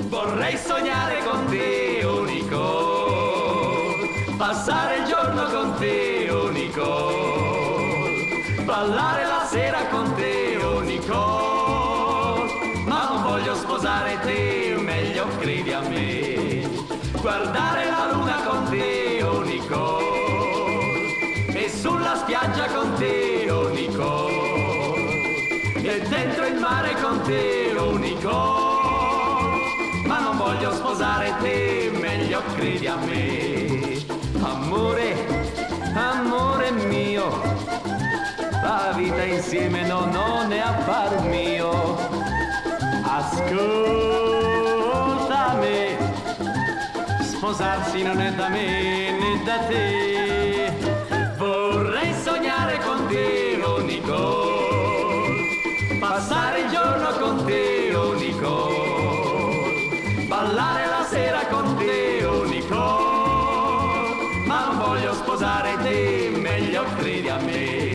Vorrei sognare con te, oh Nicole, passare il giorno con te, oh Nicole, ballare la sera con te, oh Nicole, ma non voglio sposare te, meglio credi a me, guardare la luna con te, oh Nicole, e sulla spiaggia con te, oh Nicole, e dentro il mare con te, oh Nicole, ma non voglio sposare te, meglio credi a me. Amore, amore mio, la vita insieme non è affar mio. Ascoltami, sposarsi non è da me né da te. Vorrei sognare con te, oh Nicole, passare il giorno con te, oh Nicole, ballare la sera con te, oh Nicole, ma non voglio sposare te, meglio credi a me.